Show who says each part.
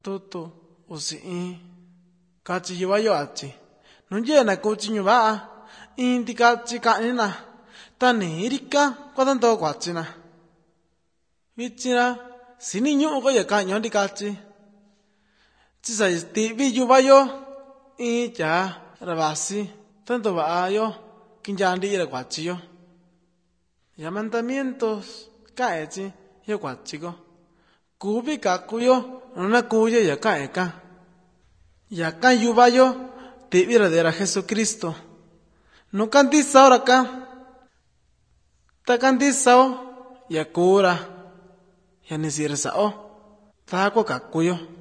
Speaker 1: tutu usiin kachi yuvayo achi nuyena kuchi ñuvaa inti kachi ka'nina tani irika kuatanto kuachina vichina sini ñu'u koya ka'ño ndikachi chisa ti'vi yuvayo in tyaa ravasi tanto va'ayo kinyaa ndi'ira kuachiyo ya mandamientos ka'echi yo kuachiko kuvi kakuyo nuna kuye ya ka'eka yaka yuvayo ti'vira dera Jesucristo no kantisa oraka ta kantisao ya kura ya nisir sao ta ko kakuyo